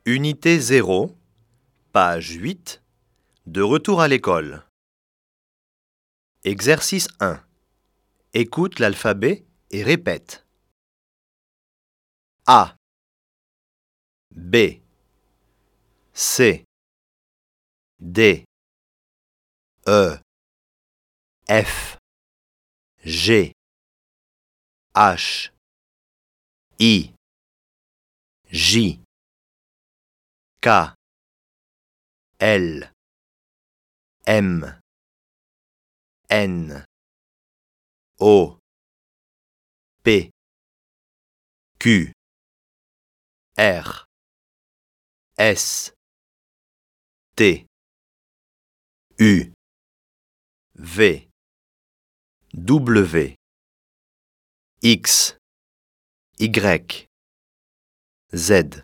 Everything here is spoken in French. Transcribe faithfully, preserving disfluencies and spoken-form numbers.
Unité zéro, page huit, de retour à l'école. Exercice un. Écoute l'alphabet et répète. A, B, C, D, E, F, G, H, I, J, K, L, M, N, O, P, Q, R, S, T, U, V, W, X, Y, Z.